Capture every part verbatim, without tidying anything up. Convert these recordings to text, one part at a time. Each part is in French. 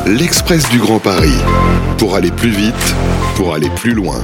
L'Express du Grand Paris. Pour aller plus vite, pour aller plus loin.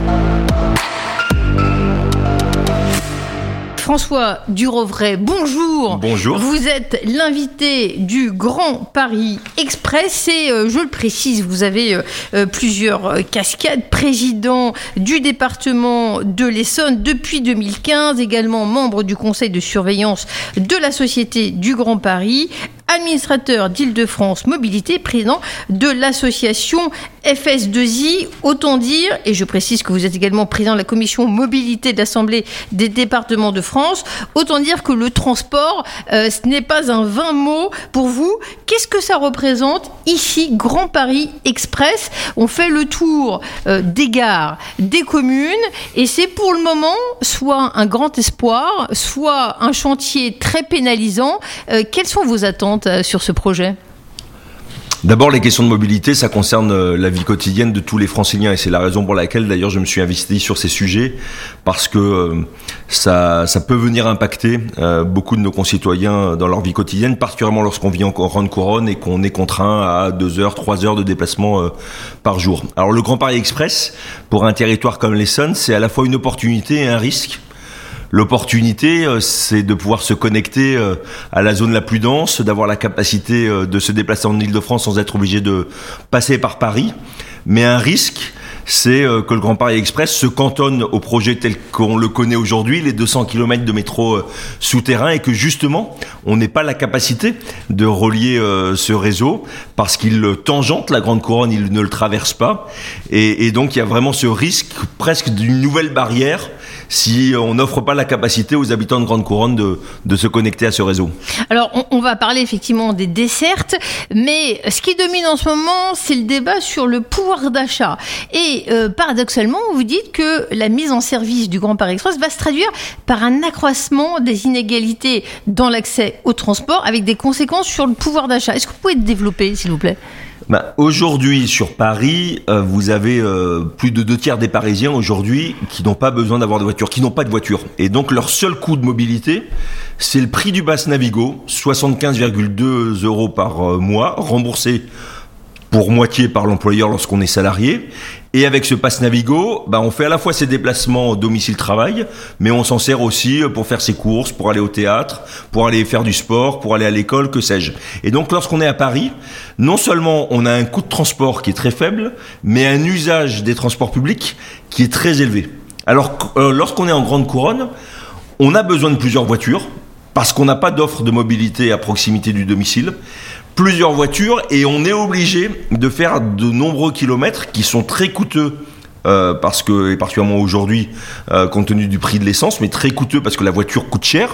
François Durovray, bonjour. Bonjour. Vous êtes l'invité du Grand Paris Express et euh, je le précise, vous avez euh, euh, plusieurs euh, casquettes. Président du département de l'Essonne depuis deux mille quinze, également membre du conseil de surveillance de la Société du Grand Paris, administrateur d'Île-de-France Mobilité, président de l'association F S deux I. Autant dire, et je précise que vous êtes également président de la commission mobilité de l'Assemblée des départements de France, autant dire que le transport, euh, ce n'est pas un vain mot pour vous. Qu'est-ce que ça représente ici, Grand Paris Express? On fait le tour euh, des gares, des communes, et c'est pour le moment soit un grand espoir, soit un chantier très pénalisant. Euh, quelles sont vos attentes sur ce projet? D'abord, les questions de mobilité, ça concerne la vie quotidienne de tous les Franciliens et c'est la raison pour laquelle d'ailleurs je me suis investi sur ces sujets parce que euh, ça, ça peut venir impacter euh, beaucoup de nos concitoyens dans leur vie quotidienne, particulièrement lorsqu'on vit en grande couronne et qu'on est contraint à deux heures, trois heures de déplacement euh, par jour. Alors le Grand Paris Express, pour un territoire comme l'Essonne, c'est à la fois une opportunité et un risque. L'opportunité, c'est de pouvoir se connecter à la zone la plus dense, d'avoir la capacité de se déplacer en Île-de-France sans être obligé de passer par Paris. Mais un risque, c'est que le Grand Paris Express se cantonne au projet tel qu'on le connaît aujourd'hui, les deux cents kilomètres de métro souterrain, et que justement, on n'ait pas la capacité de relier ce réseau parce qu'il tangente la Grande Couronne, il ne le traverse pas. Et, et donc, il y a vraiment ce risque presque d'une nouvelle barrière si on n'offre pas la capacité aux habitants de Grande Couronne de, de se connecter à ce réseau. Alors, on, on va parler effectivement des dessertes, mais ce qui domine en ce moment, c'est le débat sur le pouvoir d'achat. Et euh, paradoxalement, vous dites que la mise en service du Grand Paris Express va se traduire par un accroissement des inégalités dans l'accès au transport, avec des conséquences sur le pouvoir d'achat. Est-ce que vous pouvez développer, s'il vous plaît ? Ben, aujourd'hui, sur Paris, euh, vous avez euh, plus de deux tiers des Parisiens aujourd'hui qui n'ont pas besoin d'avoir de voiture, qui n'ont pas de voiture. Et donc, leur seul coût de mobilité, c'est le prix du pass Navigo, soixante-quinze virgule deux euros par euh, mois, remboursé pour moitié par l'employeur lorsqu'on est salarié. Et avec ce pass Navigo, bah, on fait à la fois ses déplacements domicile-travail, mais on s'en sert aussi pour faire ses courses, pour aller au théâtre, pour aller faire du sport, pour aller à l'école, que sais-je. Et donc, lorsqu'on est à Paris, non seulement on a un coût de transport qui est très faible, mais un usage des transports publics qui est très élevé. Alors, euh, lorsqu'on est en Grande Couronne, on a besoin de plusieurs voitures, parce qu'on n'a pas d'offre de mobilité à proximité du domicile, plusieurs voitures, et on est obligé de faire de nombreux kilomètres qui sont très coûteux, euh, parce que, et particulièrement aujourd'hui, euh, compte tenu du prix de l'essence, mais très coûteux parce que la voiture coûte cher,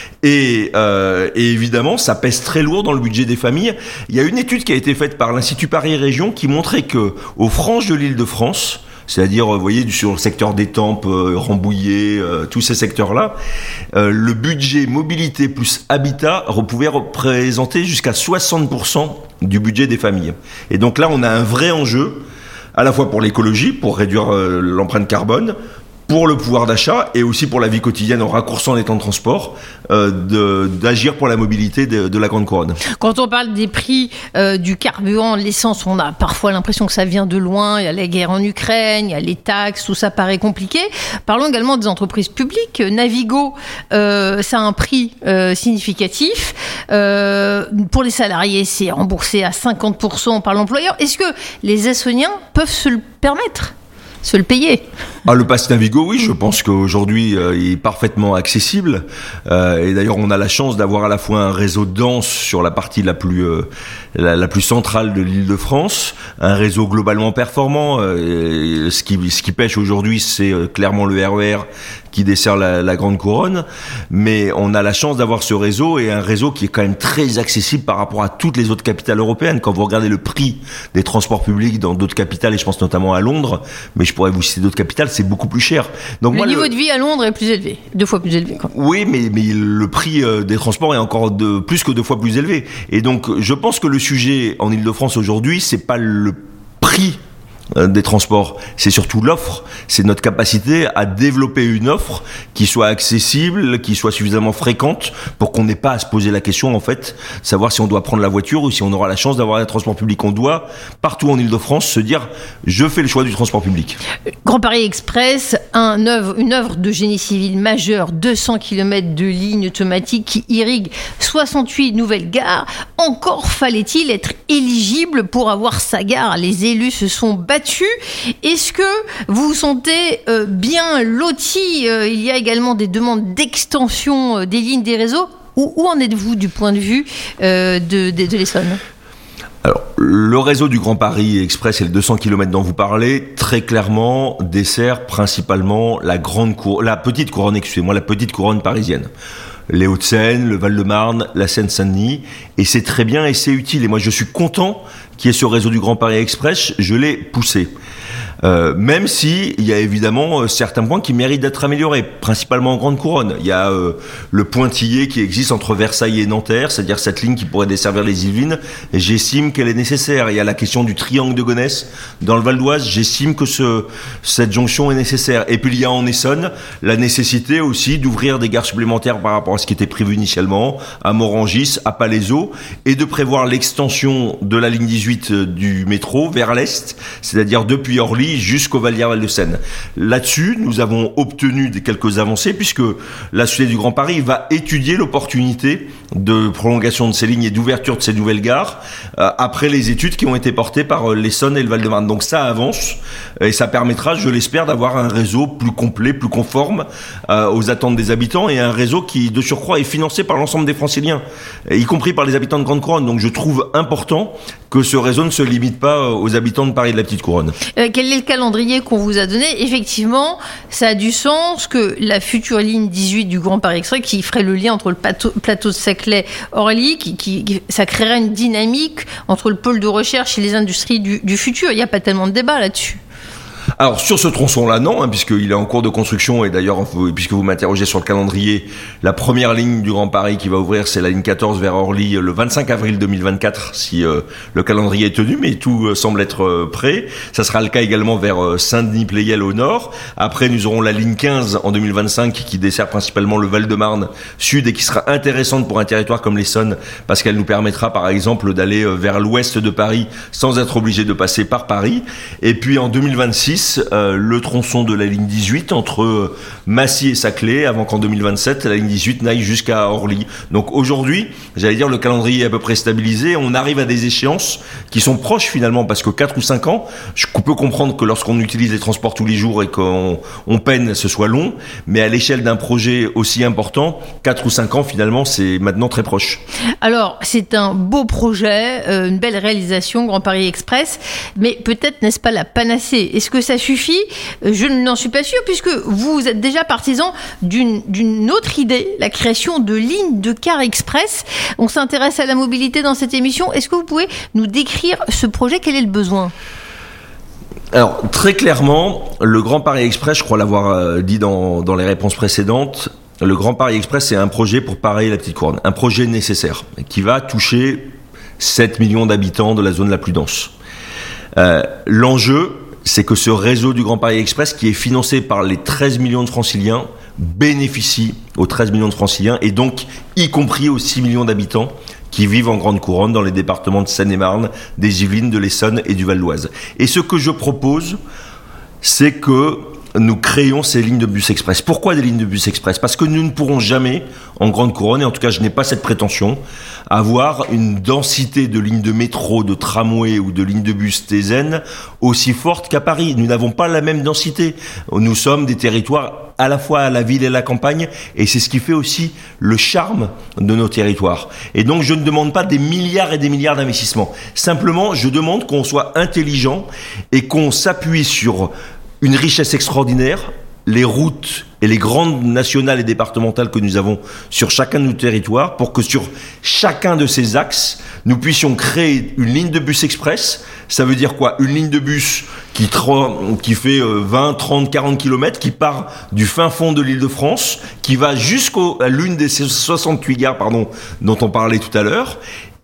et, euh, et évidemment, ça pèse très lourd dans le budget des familles. Il y a une étude qui a été faite par l'Institut Paris Région qui montrait que, aux franges de l'Île-de-France, c'est-à-dire, vous voyez, sur le secteur d'Étampes, euh, Rambouillet, euh, tous ces secteurs-là, euh, le budget mobilité plus habitat pouvait représenter jusqu'à soixante pour cent du budget des familles. Et donc là, on a un vrai enjeu, à la fois pour l'écologie, pour réduire euh, l'empreinte carbone, pour le pouvoir d'achat et aussi pour la vie quotidienne en raccourçant les temps de transport, euh, de, d'agir pour la mobilité de, de la Grande Couronne. Quand on parle des prix euh, du carburant, de l'essence, on a parfois l'impression que ça vient de loin. Il y a la guerre en Ukraine, il y a les taxes, tout ça paraît compliqué. Parlons également des entreprises publiques. Navigo, euh, ça a un prix euh, significatif. Euh, pour les salariés, c'est remboursé à cinquante pour cent par l'employeur. Est-ce que les Essonniens peuvent se le permettre ? Se le payer. Ah, le pass Navigo, oui, je pense qu'aujourd'hui, euh, il est parfaitement accessible. Euh, et d'ailleurs, on a la chance d'avoir à la fois un réseau dense sur la partie la plus, euh, la, la plus centrale de l'Île-de-France, un réseau globalement performant. Euh, ce qui, ce qui pêche aujourd'hui, c'est euh, clairement le R E R qui dessert la, la Grande Couronne. Mais on a la chance d'avoir ce réseau et un réseau qui est quand même très accessible par rapport à toutes les autres capitales européennes. Quand vous regardez le prix des transports publics dans d'autres capitales, et je pense notamment à Londres, mais je pourrais vous citer d'autres capitales, c'est beaucoup plus cher. Donc le moi, niveau le... de vie à Londres est plus élevé, deux fois plus élevé. Quoi. Oui, mais, mais le prix des transports est encore de, plus que deux fois plus élevé. Et donc, je pense que le sujet en Île-de-France aujourd'hui, c'est pas le prix des transports, c'est surtout l'offre, c'est notre capacité à développer une offre qui soit accessible, qui soit suffisamment fréquente pour qu'on n'ait pas à se poser la question en fait, savoir si on doit prendre la voiture ou si on aura la chance d'avoir un transport public. On doit, partout en Île-de-France, se dire je fais le choix du transport public. Grand Paris Express, un œuvre, une œuvre de génie civil majeure, deux cents kilomètres de lignes automatiques qui irriguent soixante-huit nouvelles gares. Encore fallait-il être éligible pour avoir sa gare. Les élus se sont battus. Est-ce que vous vous sentez euh, bien loti? euh, Il y a également des demandes d'extension euh, des lignes des réseaux. Où, où en êtes-vous du point de vue euh, de, de, de l'Essonne? Alors, le réseau du Grand Paris Express et le deux cents kilomètres dont vous parlez, très clairement, dessert principalement la grande cour- la petite couronne, excusez-moi, la petite couronne parisienne. Les Hauts-de-Seine, le Val-de-Marne, la Seine-Saint-Denis, et c'est très bien et c'est utile. Et moi, je suis content qu'il y ait ce réseau du Grand Paris Express, je l'ai poussé. Euh, même si il y a évidemment euh, certains points qui méritent d'être améliorés, principalement en grande couronne. Il y a euh, le pointillé qui existe entre Versailles et Nanterre, c'est-à-dire cette ligne qui pourrait desservir les Yvelines. Et j'estime qu'elle est nécessaire. Il y a la question du triangle de Gonesse dans le Val d'Oise. J'estime que ce, cette jonction est nécessaire. Et puis il y a en Essonne la nécessité aussi d'ouvrir des gares supplémentaires par rapport à ce qui était prévu initialement, à Morangis, à Palaiseau, et de prévoir l'extension de la ligne dix-huit du métro vers l'est, c'est-à-dire depuis Orly jusqu'au Vallières-Val-de-Seine. Là-dessus, nous avons obtenu des quelques avancées puisque la Société du Grand Paris va étudier l'opportunité de prolongation de ces lignes et d'ouverture de ces nouvelles gares euh, après les études qui ont été portées par l'Essonne et le Val-de-Marne. Donc ça avance et ça permettra, je l'espère, d'avoir un réseau plus complet, plus conforme euh, aux attentes des habitants et un réseau qui, de surcroît, est financé par l'ensemble des Franciliens, y compris par les habitants de Grande Couronne. Donc je trouve important que ce réseau ne se limite pas aux habitants de Paris et de la Petite Couronne. Euh, quel est le calendrier qu'on vous a donné? Effectivement, ça a du sens que la future ligne dix-huit du Grand Paris Express, qui ferait le lien entre le plateau, plateau de Saclay-Orly, qui, qui, ça créerait une dynamique entre le pôle de recherche et les industries du, du futur. Il n'y a pas tellement de débat là-dessus. Alors sur ce tronçon-là, non, hein, puisqu'il est en cours de construction et d'ailleurs, vous, puisque vous m'interrogez sur le calendrier, la première ligne du Grand Paris qui va ouvrir, c'est la ligne quatorze vers Orly le vingt-cinq avril deux mille vingt-quatre, si euh, le calendrier est tenu, mais tout euh, semble être euh, prêt. Ça sera le cas également vers euh, Saint-Denis-Pleyel au nord. Après, nous aurons la ligne quinze en deux mille vingt-cinq qui dessert principalement le Val-de-Marne sud et qui sera intéressante pour un territoire comme l'Essonne parce qu'elle nous permettra par exemple d'aller euh, vers l'ouest de Paris sans être obligé de passer par Paris. Et puis en deux mille vingt-six, Euh, le tronçon de la ligne dix-huit entre euh, Massy et Saclay avant qu'en deux mille vingt-sept la ligne dix-huit n'aille jusqu'à Orly. Donc aujourd'hui, j'allais dire, le calendrier est à peu près stabilisé, on arrive à des échéances qui sont proches finalement parce que quatre ou cinq ans, je peux comprendre que lorsqu'on utilise les transports tous les jours et qu'on on peine, ce soit long, mais à l'échelle d'un projet aussi important, quatre ou cinq ans finalement c'est maintenant très proche. Alors c'est un beau projet, euh, une belle réalisation Grand Paris Express, mais peut-être n'est-ce pas la panacée? Est-ce que ça suffit? Je n'en suis pas sûre puisque vous êtes déjà partisan d'une, d'une autre idée, la création de lignes de car express. On s'intéresse à la mobilité dans cette émission. Est-ce que vous pouvez nous décrire ce projet? Quel est le besoin? Alors, très clairement, le Grand Paris Express, je crois l'avoir euh, dit dans, dans les réponses précédentes, le Grand Paris Express, c'est un projet pour Paris et la Petite Couronne. Un projet nécessaire qui va toucher sept millions d'habitants de la zone la plus dense. Euh, l'enjeu, c'est que ce réseau du Grand Paris Express, qui est financé par les treize millions de Franciliens, bénéficie aux treize millions de Franciliens, et donc y compris aux six millions d'habitants qui vivent en Grande Couronne dans les départements de Seine-et-Marne, des Yvelines, de l'Essonne et du Val d'Oise. Et ce que je propose, c'est que nous créons ces lignes de bus express. Pourquoi des lignes de bus express? Parce que nous ne pourrons jamais, en Grande Couronne, et en tout cas je n'ai pas cette prétention, avoir une densité de lignes de métro, de tramway ou de lignes de bus T Z N aussi forte qu'à Paris. Nous n'avons pas la même densité. Nous sommes des territoires à la fois à la ville et à la campagne, et c'est ce qui fait aussi le charme de nos territoires. Et donc je ne demande pas des milliards et des milliards d'investissements. Simplement, je demande qu'on soit intelligent et qu'on s'appuie sur une richesse extraordinaire, les routes et les grandes nationales et départementales que nous avons sur chacun de nos territoires, pour que sur chacun de ces axes, nous puissions créer une ligne de bus express. Ça veut dire quoi? Une ligne de bus qui, tra- qui fait vingt, trente, quarante kilomètres, qui part du fin fond de l'Île-de-France, qui va jusqu'à l'une des soixante-huit gares pardon, dont on parlait tout à l'heure,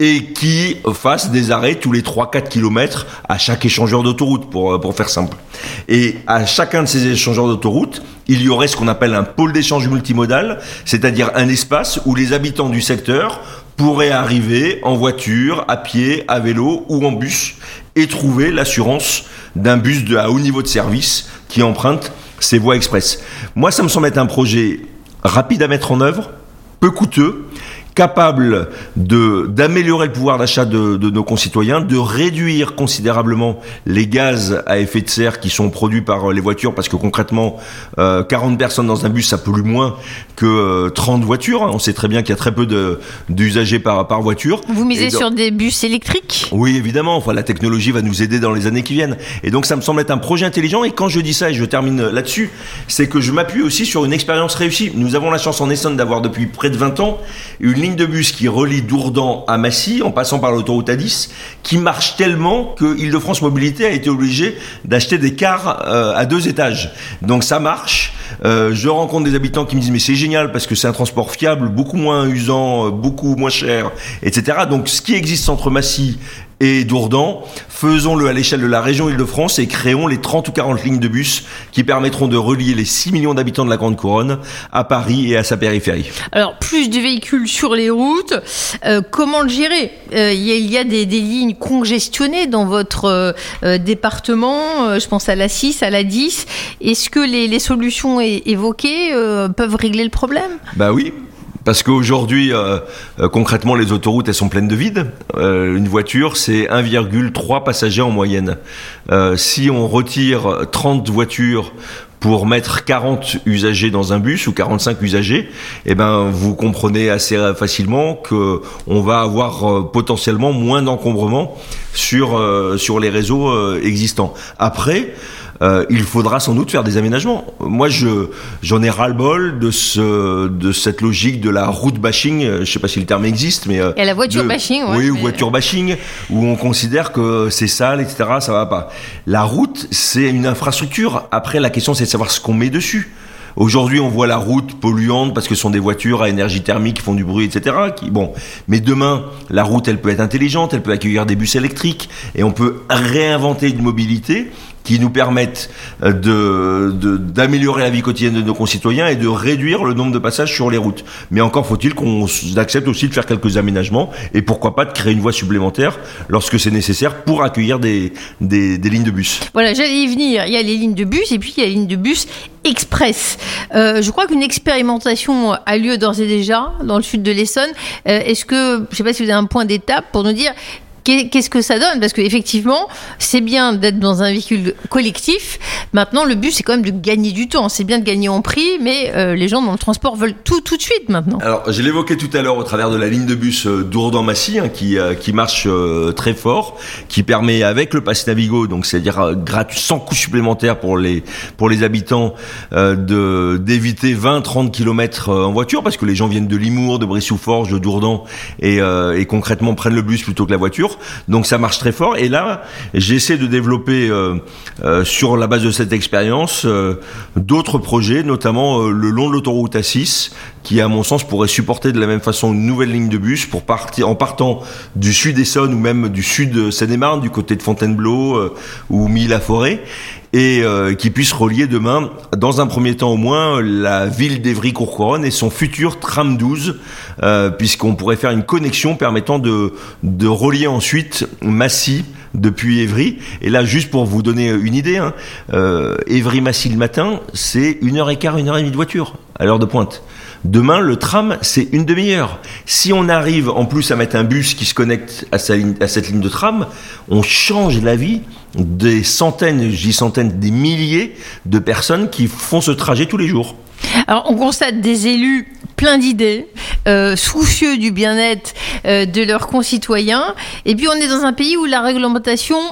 et qui fasse des arrêts tous les trois à quatre kilomètres à chaque échangeur d'autoroute, pour, pour faire simple. Et à chacun de ces échangeurs d'autoroute, il y aurait ce qu'on appelle un pôle d'échange multimodal, c'est-à-dire un espace où les habitants du secteur pourraient arriver en voiture, à pied, à vélo ou en bus et trouver l'assurance d'un bus de, à haut niveau de service qui emprunte ces voies express. Moi, ça me semble être un projet rapide à mettre en œuvre, peu coûteux, capable de, d'améliorer le pouvoir d'achat de, de nos concitoyens, de réduire considérablement les gaz à effet de serre qui sont produits par les voitures, parce que concrètement, euh, quarante personnes dans un bus, ça pollue moins que euh, trente voitures. On sait très bien qu'il y a très peu de, d'usagers par, par voiture. Vous misez donc, sur des bus électriques ? Oui, évidemment. Enfin, la technologie va nous aider dans les années qui viennent. Et donc, ça me semble être un projet intelligent. Et quand je dis ça, et je termine là-dessus, c'est que je m'appuie aussi sur une expérience réussie. Nous avons la chance en Essonne d'avoir depuis près de vingt ans une ligne de bus qui relie Dourdan à Massy en passant par l'autoroute A dix, qui marche tellement que Île-de-France Mobilité a été obligée d'acheter des cars euh, à deux étages. Donc ça marche. Euh, je rencontre des habitants qui me disent mais c'est génial parce que c'est un transport fiable, beaucoup moins usant, beaucoup moins cher, et cetera. Donc ce qui existe entre Massy et Dourdan, faisons-le à l'échelle de la région Île-de-France et créons les trente ou quarante lignes de bus qui permettront de relier les six millions d'habitants de la Grande Couronne à Paris et à sa périphérie. Alors, plus de véhicules sur les routes, euh, comment le gérer ? euh, Il y a, il y a des, des lignes congestionnées dans votre euh, département, euh, je pense à l'A six, à l'A dix. Est-ce que les, les solutions é- évoquées euh, peuvent régler le problème ? Bah oui. Parce qu'aujourd'hui, euh, euh, concrètement, les autoroutes, elles sont pleines de vide. Euh, une voiture, c'est un virgule trois passagers en moyenne. Euh, si on retire trente voitures pour mettre quarante usagers dans un bus ou quarante-cinq usagers, eh ben, vous comprenez assez facilement que on va avoir euh, potentiellement moins d'encombrement sur, euh, sur les réseaux euh, existants. Après, Euh, il faudra sans doute faire des aménagements. Moi, je, j'en ai ras-le-bol de, ce, de cette logique de la route bashing. Je ne sais pas si le terme existe, mais... Et la voiture de, bashing, ouais. Oui, ou mais... voiture bashing, où on considère que c'est sale, et cetera, ça va pas. La route, c'est une infrastructure. Après, la question, c'est de savoir ce qu'on met dessus. Aujourd'hui, on voit la route polluante parce que ce sont des voitures à énergie thermique qui font du bruit, et cetera. Qui, bon, mais demain, la route, elle peut être intelligente, elle peut accueillir des bus électriques et on peut réinventer une mobilité qui nous permettent de, de, d'améliorer la vie quotidienne de nos concitoyens et de réduire le nombre de passages sur les routes. Mais encore faut-il qu'on accepte aussi de faire quelques aménagements et pourquoi pas de créer une voie supplémentaire lorsque c'est nécessaire pour accueillir des, des, des lignes de bus. Voilà, j'allais y venir. Il y a les lignes de bus et puis il y a les lignes de bus express. Euh, je crois qu'une expérimentation a lieu d'ores et déjà dans le sud de l'Essonne. Euh, est-ce que, je ne sais pas si vous avez un point d'étape pour nous dire qu'est-ce que ça donne ? Parce qu'effectivement, c'est bien d'être dans un véhicule collectif. Maintenant, le but, c'est quand même de gagner du temps. C'est bien de gagner en prix, mais euh, les gens dans le transport veulent tout tout de suite maintenant. Alors, je l'évoquais tout à l'heure au travers de la ligne de bus euh, Dourdan-Massy, hein, qui, euh, qui marche euh, très fort, qui permet avec le Pass Navigo, donc c'est-à-dire euh, gratuit, sans coût supplémentaire pour les pour les habitants, euh, de d'éviter vingt à trente kilomètres en voiture, parce que les gens viennent de Limours, de Brie-sous-Forges, de Dourdan, et, euh, et concrètement prennent le bus plutôt que la voiture. Donc ça marche très fort. Et là, j'essaie de développer euh, euh, sur la base de cette expérience euh, d'autres projets, notamment euh, le long de l'autoroute A six, qui à mon sens pourrait supporter de la même façon une nouvelle ligne de bus pour partir en partant du sud Essonne ou même du sud Seine-et-Marne, du côté de Fontainebleau euh, ou Milly-la-Forêt. Et euh, qui puisse relier demain, dans un premier temps au moins, la ville d'Évry-Courcouronne et son futur tram douze, euh, puisqu'on pourrait faire une connexion permettant de, de relier ensuite Massy depuis Évry. Et là, juste pour vous donner une idée, hein, euh, Évry-Massy le matin, c'est une heure et quart, une heure et demie de voiture à l'heure de pointe. Demain, le tram, c'est une demi-heure. Si on arrive en plus à mettre un bus qui se connecte à, sa ligne, à cette ligne de tram, on change la vie des centaines, je dis centaines, des milliers de personnes qui font ce trajet tous les jours. Alors, on constate des élus pleins d'idées, euh, soucieux du bien-être euh, de leurs concitoyens. Et puis, on est dans un pays où la réglementation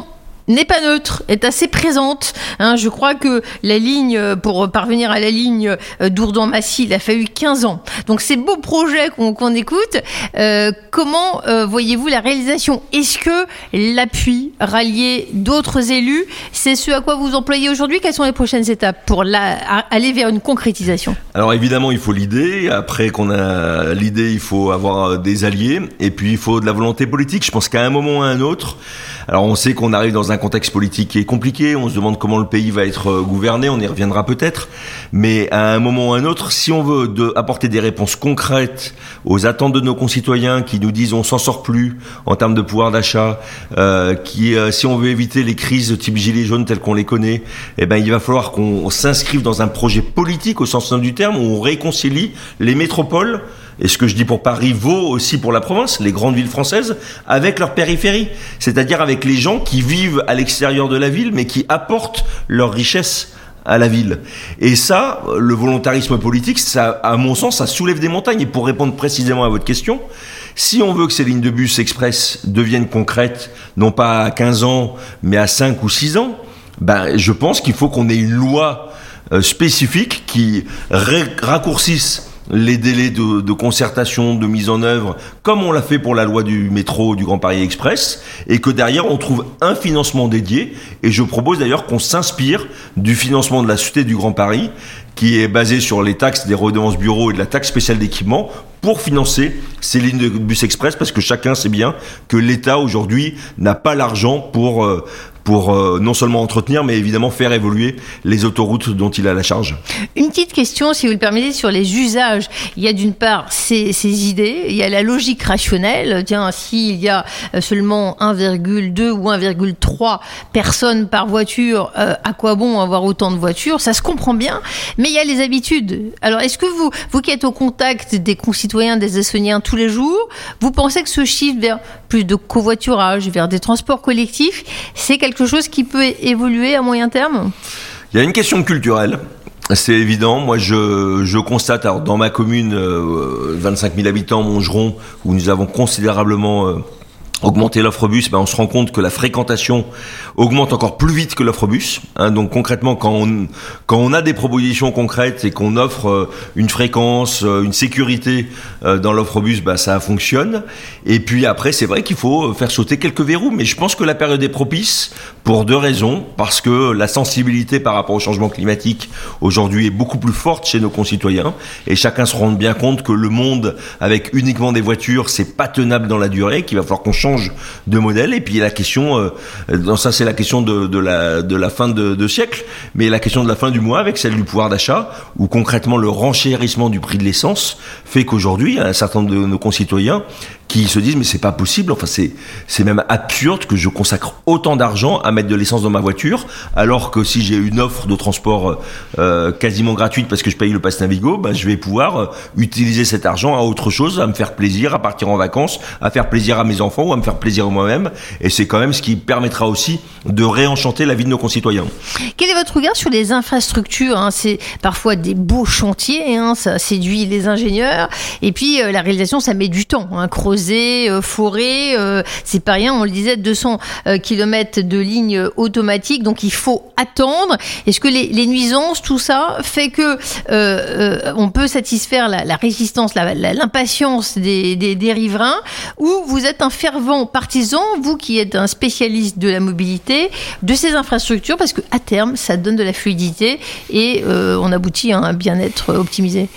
n'est pas neutre, est assez présente. Hein, je crois que la ligne, pour parvenir à la ligne Dourdan-Massy, il a fallu quinze ans. Donc ces beaux projets qu'on, qu'on écoute, euh, comment euh, voyez-vous la réalisation ? Est-ce que l'appui, rallier d'autres élus, c'est ce à quoi vous employez aujourd'hui ? Quelles sont les prochaines étapes pour la, aller vers une concrétisation ? Alors évidemment, il faut l'idée. Après qu'on a l'idée, il faut avoir des alliés. Et puis il faut de la volonté politique. Je pense qu'à un moment ou à un autre, alors on sait qu'on arrive dans un contexte politique qui est compliqué, on se demande comment le pays va être gouverné, on y reviendra peut-être, mais à un moment ou à un autre, si on veut de, apporter des réponses concrètes aux attentes de nos concitoyens qui nous disent on s'en sort plus en termes de pouvoir d'achat, euh, qui, euh, si on veut éviter les crises type gilets jaunes telles qu'on les connaît, eh ben il va falloir qu'on s'inscrive dans un projet politique au sens du terme où on réconcilie les métropoles. Et ce que je dis pour Paris vaut aussi pour la province, les grandes villes françaises, avec leur périphérie. C'est-à-dire avec les gens qui vivent à l'extérieur de la ville, mais qui apportent leur richesse à la ville. Et ça, le volontarisme politique, ça, à mon sens, ça soulève des montagnes. Et pour répondre précisément à votre question, si on veut que ces lignes de bus express deviennent concrètes, non pas à quinze ans, mais à cinq ou six ans, ben, je pense qu'il faut qu'on ait une loi euh, spécifique qui ré- raccourcisse les délais de, de concertation, de mise en œuvre, comme on l'a fait pour la loi du métro du Grand Paris Express, et que derrière on trouve un financement dédié. Et je propose d'ailleurs qu'on s'inspire du financement de la Société du Grand Paris, qui est basé sur les taxes des redevances bureaux et de la taxe spéciale d'équipement, pour financer ces lignes de bus express, parce que chacun sait bien que l'État aujourd'hui n'a pas l'argent pour euh, pour euh, non seulement entretenir, mais évidemment faire évoluer les autoroutes dont il a la charge. Une petite question, si vous le permettez, sur les usages. Il y a d'une part ces, ces idées, il y a la logique rationnelle. Tiens, s'il y a seulement un virgule deux ou un virgule trois personnes par voiture, euh, à quoi bon avoir autant de voitures ? Ça se comprend bien, mais il y a les habitudes. Alors, est-ce que vous, vous qui êtes au contact des concitoyens, des Essonniens tous les jours, vous pensez que ce chiffre vers plus de covoiturage, vers des transports collectifs, c'est quelque chose qui peut évoluer à moyen terme ? Il y a une question culturelle. C'est évident. Moi, je, je constate, alors, dans ma commune, euh, vingt-cinq mille habitants, Montgeron, où nous avons considérablement euh, augmenté l'offre bus, ben, on se rend compte que la fréquentation augmente encore plus vite que l'offre bus. Hein, donc concrètement, quand on, quand on a des propositions concrètes et qu'on offre euh, une fréquence, euh, une sécurité euh, dans l'offre bus, ben, ça fonctionne. Et puis après, c'est vrai qu'il faut faire sauter quelques verrous. Mais je pense que la période est propice pour deux raisons. Parce que la sensibilité par rapport au changement climatique aujourd'hui est beaucoup plus forte chez nos concitoyens. Et chacun se rend bien compte que le monde avec uniquement des voitures, c'est pas tenable dans la durée, qu'il va falloir qu'on change de modèle. Et puis la question, euh, ça c'est la question de, de, la, de la fin de, de siècle, mais la question de la fin du mois avec celle du pouvoir d'achat, où concrètement le renchérissement du prix de l'essence fait qu'aujourd'hui, un certain nombre de nos concitoyens qui se disent mais c'est pas possible, enfin c'est c'est même absurde que je consacre autant d'argent à mettre de l'essence dans ma voiture, alors que si j'ai une offre de transport euh, quasiment gratuite parce que je paye le pass Navigo, ben je vais pouvoir euh, utiliser cet argent à autre chose, à me faire plaisir, à partir en vacances, à faire plaisir à mes enfants ou à me faire plaisir moi-même, et c'est quand même ce qui permettra aussi de réenchanter la vie de nos concitoyens. Quel est votre regard sur les infrastructures, hein ? C'est parfois des beaux chantiers, hein, ça séduit les ingénieurs, et puis euh, la réalisation ça met du temps, hein, creuser, euh, forer, euh, c'est pas rien, on le disait, deux cents euh, kilomètres de lignes automatiques, donc il faut attendre. Est-ce que les, les nuisances, tout ça, fait que euh, euh, on peut satisfaire la, la résistance, la, la, l'impatience des, des, des riverains, ou vous êtes un fervent partisan, vous qui êtes un spécialiste de la mobilité, de ces infrastructures, parce qu'à terme, ça donne de la fluidité et euh, on aboutit à un bien-être optimisé?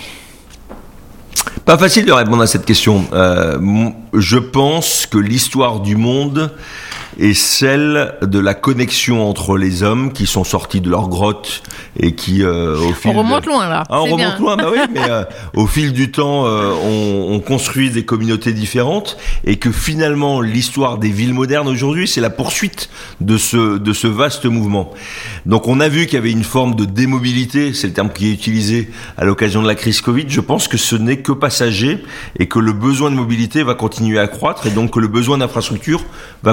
Pas facile de répondre à cette question. Euh, je pense que l'histoire du monde est celle de la connexion entre les hommes qui sont sortis de leur grotte et qui euh, au fil on remonte de... loin là. Ah, on c'est remonte bien. loin, bah oui, mais euh, au fil du temps, euh, on, on construit des communautés différentes et que finalement l'histoire des villes modernes aujourd'hui, c'est la poursuite de ce de ce vaste mouvement. Donc on a vu qu'il y avait une forme de démobilité, c'est le terme qui est utilisé à l'occasion de la crise Covid. Je pense que ce n'est que passager et que le besoin de mobilité va continuer à croître et donc que le besoin d'infrastructure va continuer à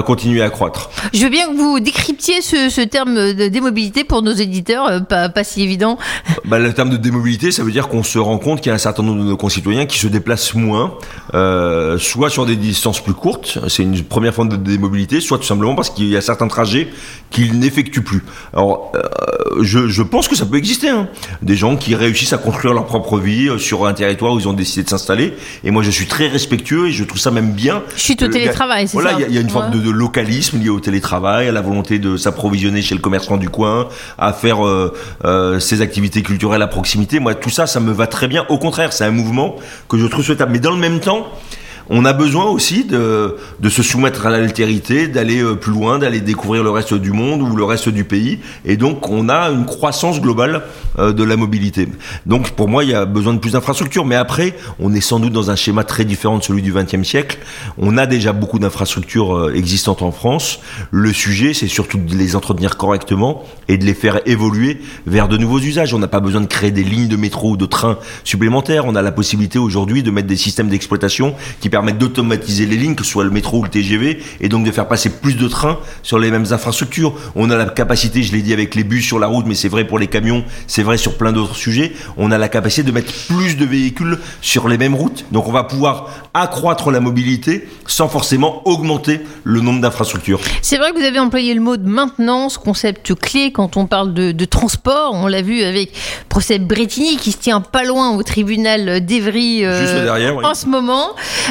accroître. Je veux bien que vous décryptiez ce, ce terme de démobilité pour nos éditeurs, euh, pas, pas si évident. Bah, le terme de démobilité, ça veut dire qu'on se rend compte qu'il y a un certain nombre de nos concitoyens qui se déplacent moins, euh, soit sur des distances plus courtes, c'est une première forme de démobilité, soit tout simplement parce qu'il y a certains trajets qu'ils n'effectuent plus. Alors, euh, je, je pense que ça peut exister, hein. Des gens qui réussissent à construire leur propre vie euh, sur un territoire où ils ont décidé de s'installer, et moi je suis très respectueux et je trouve ça même bien. Chute au télétravail, c'est voilà, ça. Voilà, il y, y a une ouais. forme de, de localisme lié au télétravail, à la volonté de s'approvisionner chez le commerçant du coin, à faire euh, euh, ses activités culturelles à proximité. Moi, tout ça, ça me va très bien. Au contraire, c'est un mouvement que je trouve souhaitable. Mais dans le même temps, on a besoin aussi de, de se soumettre à l'altérité, d'aller plus loin, d'aller découvrir le reste du monde ou le reste du pays. Et donc, on a une croissance globale euh, de la mobilité. Donc, pour moi, il y a besoin de plus d'infrastructures. Mais après, on est sans doute dans un schéma très différent de celui du vingtième siècle. On a déjà beaucoup d'infrastructures euh, existantes en France. Le sujet, c'est surtout de les entretenir correctement et de les faire évoluer vers de nouveaux usages. On n'a pas besoin de créer des lignes de métro ou de trains supplémentaires. On a la possibilité aujourd'hui de mettre des systèmes d'exploitation qui permettent d'automatiser les lignes, que ce soit le métro ou le T G V, et donc de faire passer plus de trains sur les mêmes infrastructures. On a la capacité, je l'ai dit avec les bus sur la route, mais c'est vrai pour les camions, c'est vrai sur plein d'autres sujets, on a la capacité de mettre plus de véhicules sur les mêmes routes. Donc on va pouvoir accroître la mobilité sans forcément augmenter le nombre d'infrastructures. C'est vrai que vous avez employé le mot de maintenance, concept clé quand on parle de, de transport. On l'a vu avec le procès Brétigny qui se tient pas loin au tribunal d'Évry euh, Juste derrière, oui. En ce moment.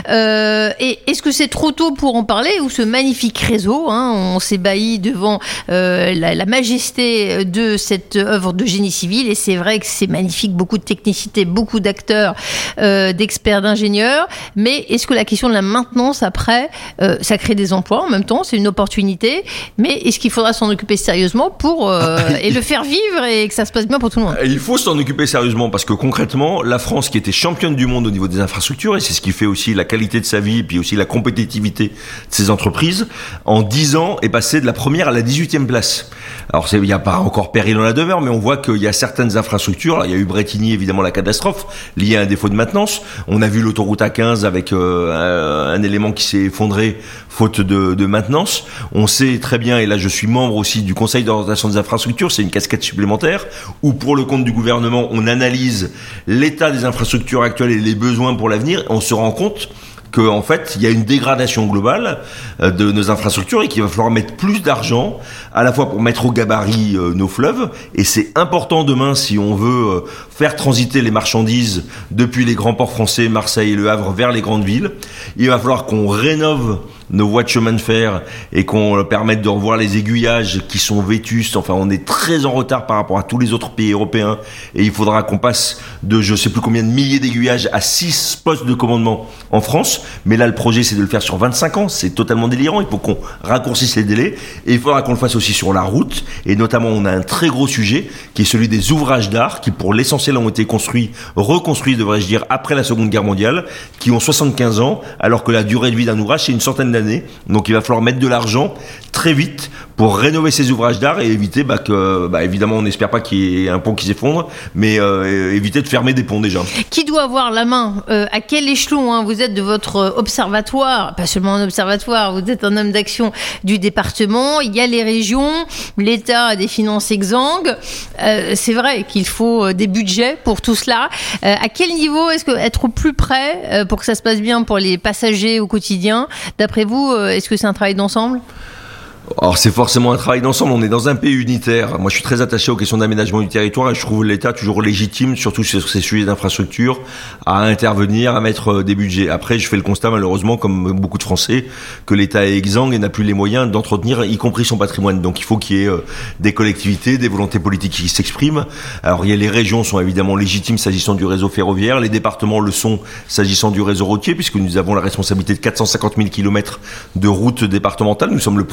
Euh, et est-ce que c'est trop tôt pour en parler ou ce magnifique réseau, hein, on s'ébahit devant euh, la, la majesté de cette œuvre de génie civil, et c'est vrai que c'est magnifique, beaucoup de technicité, beaucoup d'acteurs, euh, d'experts, d'ingénieurs, mais est-ce que la question de la maintenance après, euh, ça crée des emplois en même temps, c'est une opportunité, mais est-ce qu'il faudra s'en occuper sérieusement pour euh, et le faire vivre et que ça se passe bien pour tout le monde? Il faut s'en occuper sérieusement parce que concrètement, la France qui était championne du monde au niveau des infrastructures, et c'est ce qui fait aussi la qualité de sa vie, puis aussi la compétitivité de ses entreprises, en dix ans est passée de la première à la dix-huitième place. Alors il n'y a pas encore péril dans la demeure, mais on voit qu'il y a certaines infrastructures. Alors, il y a eu Brétigny, évidemment, la catastrophe liée à un défaut de maintenance. On a vu l'autoroute A quinze avec euh, un, un élément qui s'est effondré faute de, de maintenance. On sait très bien, et là je suis membre aussi du Conseil d'orientation des infrastructures, c'est une casquette supplémentaire, où pour le compte du gouvernement, on analyse l'état des infrastructures actuelles et les besoins pour l'avenir. On se rend compte qu'en fait, il y a une dégradation globale de nos infrastructures et qu'il va falloir mettre plus d'argent, à la fois pour mettre au gabarit euh, nos fleuves, et c'est important demain si on veut euh, faire transiter les marchandises depuis les grands ports français, Marseille et Le Havre, vers les grandes villes. Il va falloir qu'on rénove nos voies de chemin de fer et qu'on permette de revoir les aiguillages qui sont vétustes. Enfin, on est très en retard par rapport à tous les autres pays européens et il faudra qu'on passe de je sais plus combien de milliers d'aiguillages à six postes de commandement en France. Mais là, le projet, c'est de le faire sur vingt-cinq ans. C'est totalement délirant. Il faut qu'on raccourcisse les délais et il faudra qu'on le fasse aussi sur la route. Et notamment, on a un très gros sujet qui est celui des ouvrages d'art qui, pour l'essentiel, ont été construits, reconstruits, devrais-je dire, après la Seconde Guerre mondiale, qui ont soixante-quinze ans, alors que la durée de vie d'un ouvrage, c'est une centaine d'années. Donc il va falloir mettre de l'argent très vite pour rénover ces ouvrages d'art et éviter bah, que, bah, évidemment, on n'espère pas qu'il y ait un pont qui s'effondre, mais euh, éviter de fermer des ponts déjà. Qui doit avoir la main euh, à quel échelon, hein, vous êtes de votre observatoire, pas seulement un observatoire, vous êtes un homme d'action du département, il y a les régions, l'État a des finances exsangues, euh, c'est vrai qu'il faut des budgets pour tout cela. Euh, à quel niveau est-ce que être au plus près euh, pour que ça se passe bien pour les passagers au quotidien, d'après vous, euh, est-ce que c'est un travail d'ensemble ? Alors c'est forcément un travail d'ensemble, on est dans un pays unitaire. Moi je suis très attaché aux questions d'aménagement du territoire et je trouve l'État toujours légitime, surtout sur ces sujets d'infrastructure, à intervenir, à mettre des budgets. Après je fais le constat malheureusement, comme beaucoup de Français, que l'État est exsangue et n'a plus les moyens d'entretenir y compris son patrimoine. Donc il faut qu'il y ait des collectivités, des volontés politiques qui s'expriment. Alors il y a les régions sont évidemment légitimes s'agissant du réseau ferroviaire, les départements le sont s'agissant du réseau routier, puisque nous avons la responsabilité de quatre cent cinquante mille kilomètres de routes départementales. Nous sommes le premier réseau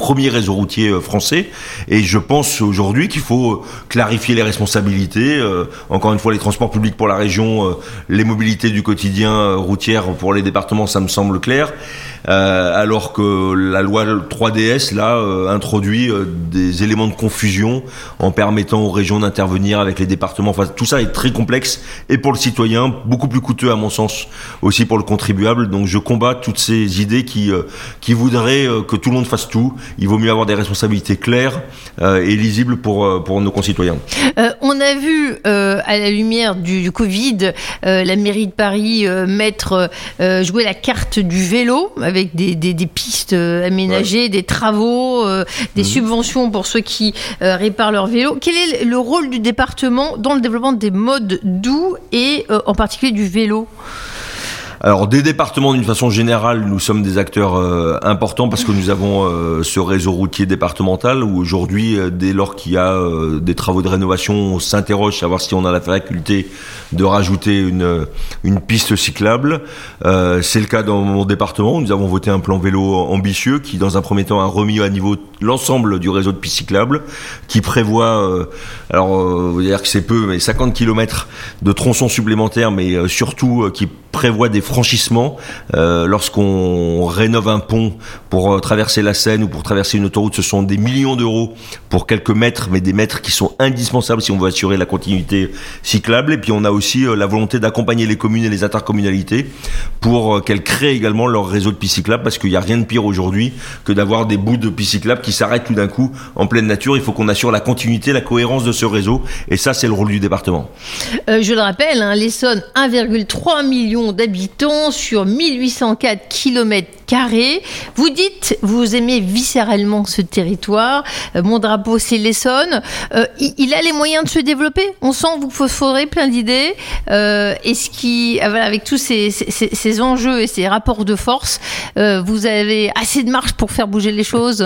réseau routier français. Et je pense aujourd'hui qu'il faut clarifier les responsabilités. Euh, encore une fois, les transports publics pour la région, euh, les mobilités du quotidien euh, routière pour les départements, ça me semble clair. Euh, alors que la loi trois D S là euh, introduit euh, des éléments de confusion en permettant aux régions d'intervenir avec les départements. Enfin, tout ça est très complexe et pour le citoyen beaucoup plus coûteux à mon sens, aussi pour le contribuable. Donc je combats toutes ces idées qui euh, qui voudraient euh, que tout le monde fasse tout. Il vaut mieux avoir des responsabilités claires euh, et lisibles pour euh, pour nos concitoyens. Euh, on a vu euh, à la lumière du, du Covid euh, la mairie de Paris euh, mettre euh, jouer la carte du vélo avec des, des, des pistes aménagées, ouais. des travaux, euh, des mmh. subventions pour ceux qui euh, réparent leur vélo. Quel est le rôle du département dans le développement des modes doux et euh, en particulier du vélo ? Alors, des départements, d'une façon générale, nous sommes des acteurs euh, importants parce que nous avons euh, ce réseau routier départemental où aujourd'hui, euh, dès lors qu'il y a euh, des travaux de rénovation, on s'interroge à savoir si on a la faculté de rajouter une, une piste cyclable. Euh, c'est le cas dans mon département. Nous avons voté un plan vélo ambitieux qui, dans un premier temps, a remis à niveau l'ensemble du réseau de pistes cyclables, qui prévoit, euh, alors, euh, vous dire que c'est peu, mais cinquante kilomètres de tronçons supplémentaires, mais euh, surtout euh, qui prévoit des franchissements euh, lorsqu'on rénove un pont pour euh, traverser la Seine ou pour traverser une autoroute. Ce sont des millions d'euros pour quelques mètres, mais des mètres qui sont indispensables si on veut assurer la continuité cyclable. Et puis on a aussi euh, la volonté d'accompagner les communes et les intercommunalités pour euh, qu'elles créent également leur réseau de pistes cyclables, parce qu'il n'y a rien de pire aujourd'hui que d'avoir des bouts de pistes cyclables qui s'arrêtent tout d'un coup en pleine nature. Il faut qu'on assure la continuité, la cohérence de ce réseau, et ça c'est le rôle du département. Euh, je le rappelle, hein, l'Essonne, un virgule trois million d'habitants sur mille huit cent quatre kilomètres carrés. Vous dites, vous aimez viscéralement ce territoire. Euh, mon drapeau, c'est l'Essonne. Euh, il, il a les moyens de se développer. On sent que vous phosphorez plein d'idées. Euh, et ce qui, euh, voilà, avec tous ces, ces, ces enjeux et ces rapports de force, euh, vous avez assez de marge pour faire bouger les choses.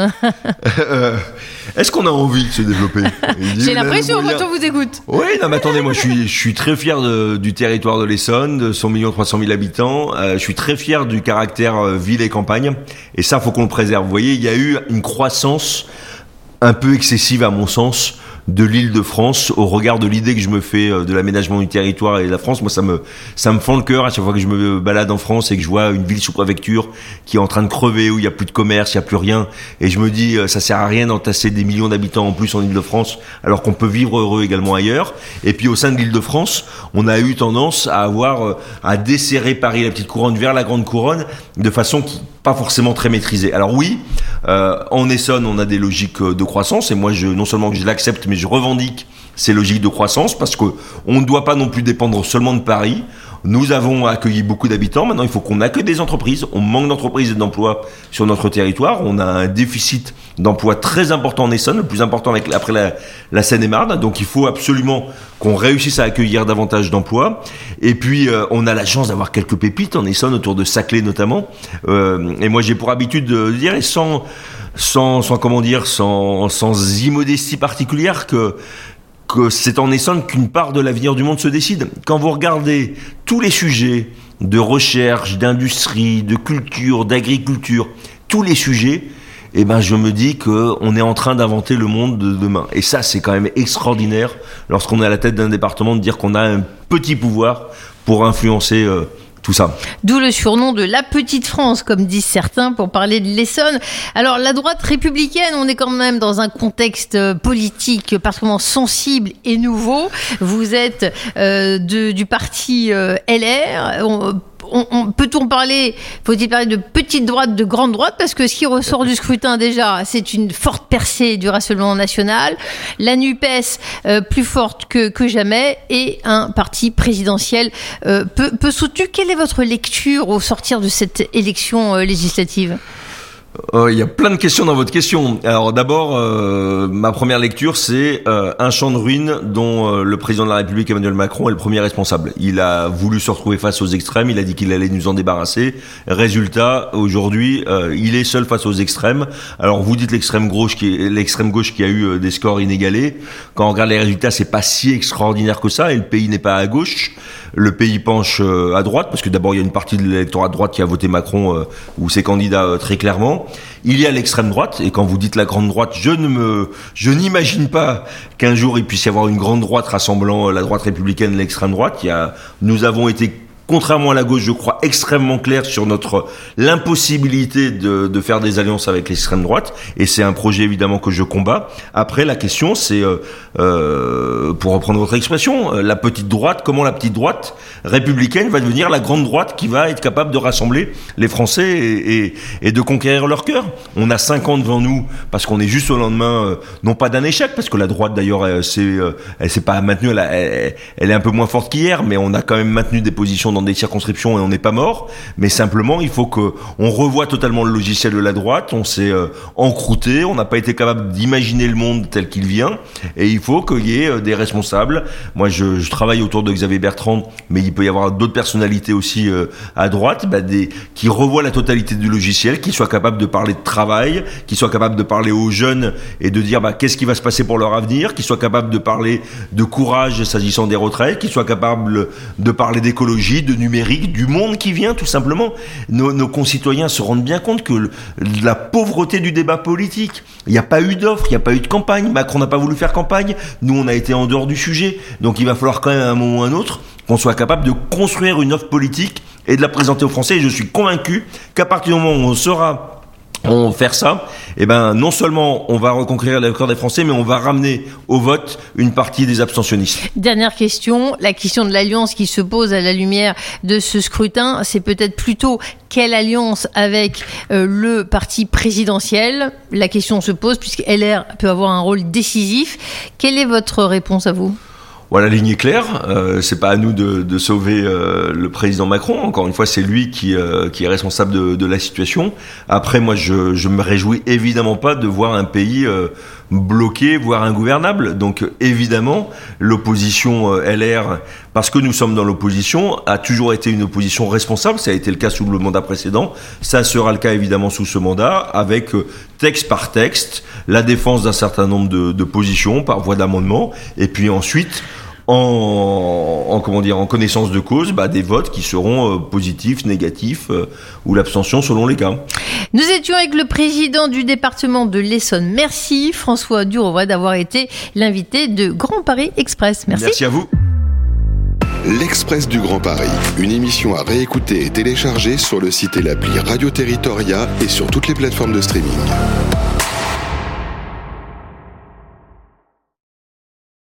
euh, est-ce qu'on a envie de se développer? J'ai l'impression quand on vous écoute. Oui, non, mais attendez, moi je suis, je suis très fier de, du territoire de l'Essonne, de son million trois cent mille habitants. Euh, je suis très fier du caractère euh, ville et campagne. Et ça, faut qu'on le préserve. Vous voyez, il y a eu une croissance un peu excessive, à mon sens, de l'Île-de-France au regard de l'idée que je me fais de l'aménagement du territoire et de la France. Moi, ça me, ça me fend le cœur à chaque fois que je me balade en France et que je vois une ville sous préfecture qui est en train de crever, où il n'y a plus de commerce, il n'y a plus rien. Et je me dis, ça sert à rien d'entasser des millions d'habitants en plus en Île-de-France, alors qu'on peut vivre heureux également ailleurs. Et puis, au sein de l'Île-de-France, on a eu tendance à avoir, à desserrer Paris, la petite couronne, vers la grande couronne, de façon qui, pas forcément très maîtrisée. Alors oui, euh, en Essonne, on a des logiques de croissance, et moi, je, non seulement que je l'accepte, mais je revendique ces logiques de croissance, parce que on ne doit pas non plus dépendre seulement de Paris. Nous avons accueilli beaucoup d'habitants. Maintenant, il faut qu'on accueille des entreprises. On manque d'entreprises et d'emplois sur notre territoire. On a un déficit d'emplois très important en Essonne, le plus important avec, après la, la Seine-et-Marne. Donc, il faut absolument qu'on réussisse à accueillir davantage d'emplois. Et puis, euh, on a la chance d'avoir quelques pépites en Essonne, autour de Saclay notamment. Euh, et moi, j'ai pour habitude de dire, et sans, sans, sans comment dire, sans, sans immodestie particulière, que que c'est en Essonne qu'une part de l'avenir du monde se décide. Quand vous regardez tous les sujets de recherche, d'industrie, de culture, d'agriculture, tous les sujets, eh ben je me dis qu'on est en train d'inventer le monde de demain. Et ça, c'est quand même extraordinaire lorsqu'on est à la tête d'un département de dire qu'on a un petit pouvoir pour influencer euh, tout ça. D'où le surnom de la petite France, comme disent certains, pour parler de l'Essonne. Alors, la droite républicaine, on est quand même dans un contexte politique particulièrement sensible et nouveau. Vous êtes euh, de, du parti euh, L R. On, On, on, peut-on parler, faut-il parler de petite droite, de grande droite, parce que ce qui ressort du scrutin déjà, c'est une forte percée du Rassemblement national, la NUPES euh, plus forte que, que jamais, et un parti présidentiel euh, peu, peu soutenu. Quelle est votre lecture au sortir de cette élection euh, législative ? Il euh, y a plein de questions dans votre question. Alors d'abord, euh, ma première lecture, c'est euh, un champ de ruines dont euh, le président de la République, Emmanuel Macron, est le premier responsable. Il a voulu se retrouver face aux extrêmes, il a dit qu'il allait nous en débarrasser. Résultat, aujourd'hui, euh, il est seul face aux extrêmes. Alors vous dites l'extrême gauche qui est, l'extrême gauche qui a eu euh, des scores inégalés. Quand on regarde les résultats, c'est pas si extraordinaire que ça, et le pays n'est pas à gauche. Le pays penche euh, à droite, parce que d'abord il y a une partie de l'électorat de droite qui a voté Macron euh, ou ses candidats euh, très clairement. évidemment. Il y a l'extrême droite, et quand vous dites la grande droite, je ne me, je n'imagine pas qu'un jour il puisse y avoir une grande droite rassemblant la droite républicaine et l'extrême droite. Il y a, nous avons été, contrairement à la gauche, je crois, extrêmement clair sur notre l'impossibilité de, de faire des alliances avec l'extrême droite, et c'est un projet évidemment que je combats. Après, la question, c'est, euh, euh, pour reprendre votre expression, la petite droite, comment la petite droite républicaine va devenir la grande droite qui va être capable de rassembler les Français et, et, et de conquérir leur cœur. On a cinq ans devant nous, parce qu'on est juste au lendemain, euh, non pas d'un échec, parce que la droite d'ailleurs, elle, c'est, euh, elle s'est pas maintenue, elle, elle, elle est un peu moins forte qu'hier, mais on a quand même maintenu des positions dans des circonscriptions et on n'est pas mort, mais simplement il faut que on revoie totalement le logiciel de la droite. On s'est euh, encrouté, on n'a pas été capable d'imaginer le monde tel qu'il vient, et il faut qu'il y ait euh, des responsables. Moi je, je travaille autour de Xavier Bertrand, mais il peut y avoir d'autres personnalités aussi euh, à droite, bah, des, qui revoient la totalité du logiciel, qui soient capables de parler de travail, qui soient capables de parler aux jeunes et de dire bah, qu'est-ce qui va se passer pour leur avenir, qui soient capables de parler de courage s'agissant des retraites, qui soient capables de parler d'écologie, de numérique, du monde qui vient, tout simplement. Nos, nos concitoyens se rendent bien compte que le, la pauvreté du débat politique, il n'y a pas eu d'offre, il n'y a pas eu de campagne, Macron n'a pas voulu faire campagne, nous on a été en dehors du sujet, donc il va falloir quand même à un moment ou à un autre qu'on soit capable de construire une offre politique et de la présenter aux Français, et je suis convaincu qu'à partir du moment où on sera on va faire ça, eh ben, non seulement on va reconquérir le cœur des Français, mais on va ramener au vote une partie des abstentionnistes. Dernière question, la question de l'alliance qui se pose à la lumière de ce scrutin, c'est peut-être plutôt quelle alliance avec euh, le parti présidentiel. La question se pose puisque L R peut avoir un rôle décisif. Quelle est votre réponse à vous ? Voilà, la ligne est claire. Euh, c'est pas à nous de, de sauver euh, le président Macron. Encore une fois, c'est lui qui, euh, qui est responsable de, de la situation. Après, moi, je, je me réjouis évidemment pas de voir un pays euh, bloqué, voire ingouvernable. Donc, évidemment, l'opposition euh, L R, parce que nous sommes dans l'opposition, a toujours été une opposition responsable. Ça a été le cas sous le mandat précédent. Ça sera le cas évidemment sous ce mandat, avec euh, texte par texte, la défense d'un certain nombre de, de positions par voie d'amendement, et puis ensuite En, en comment dire en connaissance de cause, bah, des votes qui seront euh, positifs, négatifs euh, ou l'abstention selon les cas. Nous étions avec le président du département de l'Essonne. Merci François Durovoy d'avoir été l'invité de Grand Paris Express. Merci. Merci à vous. L'Express du Grand Paris, une émission à réécouter et télécharger sur le site et l'appli Radio Territoria et sur toutes les plateformes de streaming.